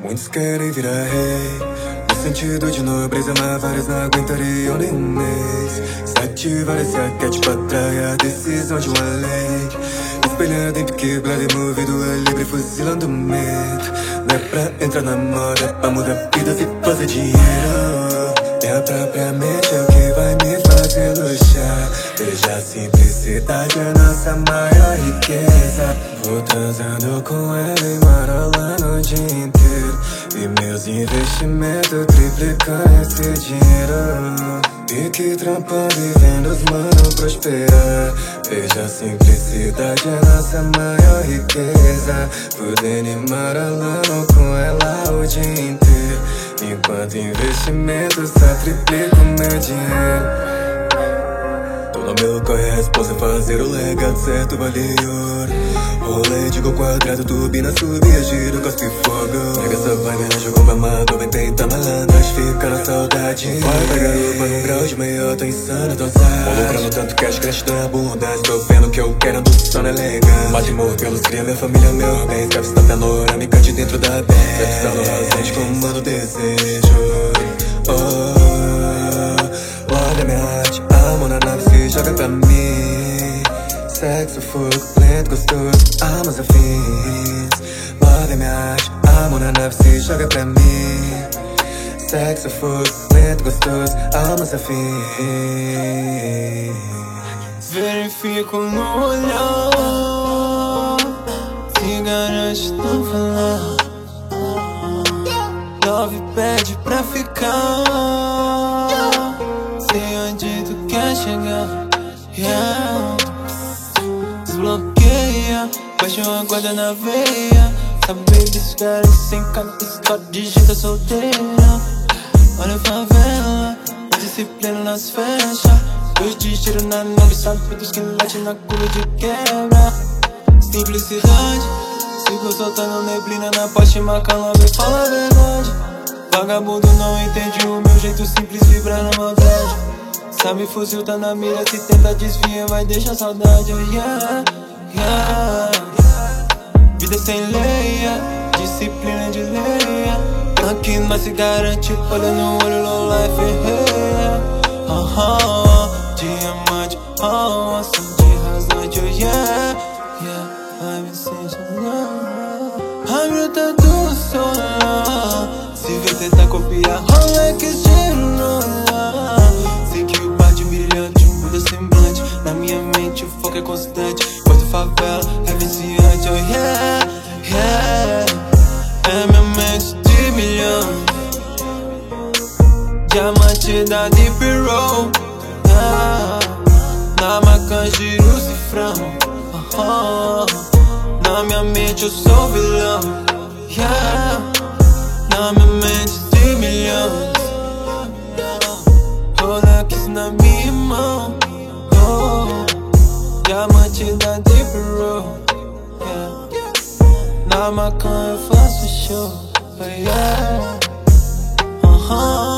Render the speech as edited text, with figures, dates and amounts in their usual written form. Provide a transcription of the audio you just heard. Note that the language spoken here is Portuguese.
Muitos querem virar rei, no sentido de nobreza, mas vários não aguentariam nem um mês. Se ativar esse arquétipo atrai a decisão de uma lei. Espelhado em pique, blado movido a livre, fuzilando medo. Não é pra entrar na moda, pra mudar vidas e fazer dinheiro. É a própria mente o que vai me fazer luxar. Veja a simplicidade, a nossa maior riqueza. Vou transando com ela e marolando o dia inteiro. E meus investimentos triplicam esse dinheiro. Pique trampando e vendo os mano prosperar. Veja a simplicidade, a nossa maior riqueza. Fudendo e marolando com ela o dia inteiro. Enquanto investimento só triplica o meu dinheiro. Tô no meu corre, a resposta é fazer o legado certo, vale ouro. Rolê de gol quadrado, turbina, subia, giro, cospe fogo. Pega essa vibe, não jogou pra mato, vem tentar malandras, fica na saudade. Vai pra garupa num grau de meio, tô insano, tô zero. Lucrando tanto cash, gratidão e abundância. Tô vendo o que eu quero, do sono elegante. Bate morro pelos cria, minha família, meu bem. Capsta panorâmica de dentro da bem. Capsta no rasante, comando desejo. Olha minha arte, amo na nave, se joga pra mim. Sexo, fogo, lento, gostoso, almas afins. Olha minha arte, amo na nave, se joga pra mim. Sexo, fogo, lento, gostoso, almas afins. Verifico no olhar, se garante não falar. Love pede pra ficar, sei onde tu quer chegar. Yeah. Desbloqueia, paixão a guarda na veia. Sabe, baby, espera sem cara, digita solteira. Olha a favela, a disciplina nas fechas. Dois de tiro na nave, sabe dos que late na curva de quebra. Simplicidade, sigo soltando neblina na poste, macalão, vem fala a verdade. Vagabundo não entende o meu jeito simples, vibrar na maldade. Sabe, fuzil tá na mira, se tenta desvia, vai deixar saudade. Oh yeah, yeah. Vida sem leia, disciplina de leia. Aqui nós se garante, olha no olho, low life, yeah. Diamante, ação de rasante, oh yeah, yeah. Vai me sensacional. A bruta do solar, se vê tentar copiar, Rolex de nola. Sei que o bate brilhante muda semblante. Na minha mente o foco é constante. Porto favela, é viciante, oh yeah, yeah. É minha mente de milhão. Diamante da Deep Roll, yeah. Na macan giro cifrão, na minha mente eu sou vilão, yeah. Na minha mente de milhões, Rolex na minha mão, diamante da Deep Roll, yeah. Na macan eu faço show, oh yeah.